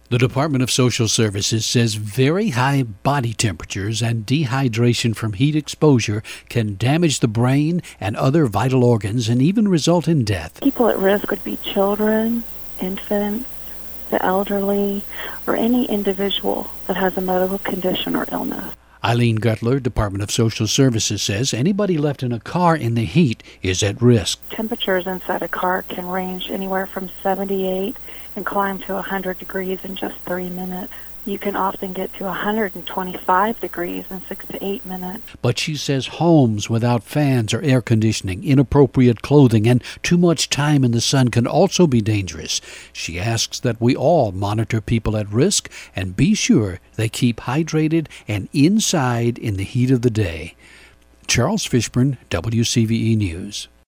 The Department of Social Services says very high body temperatures and dehydration from heat exposure can damage the brain and other vital organs and even result in death. People at risk would be children, infants, the elderly, or any individual that has a medical condition or illness. Eileen Gutler, Department of Social Services, says anybody left in a car in the heat is at risk. Temperatures inside a car can range anywhere from 78 and climb to 100 degrees in just 3 minutes. You can often get to 125 degrees in 6 to 8 minutes. But she says homes without fans or air conditioning, inappropriate clothing, and too much time in the sun can also be dangerous. She asks that we all monitor people at risk and be sure they keep hydrated and inside in the heat of the day. Charles Fishburne, WCVE News.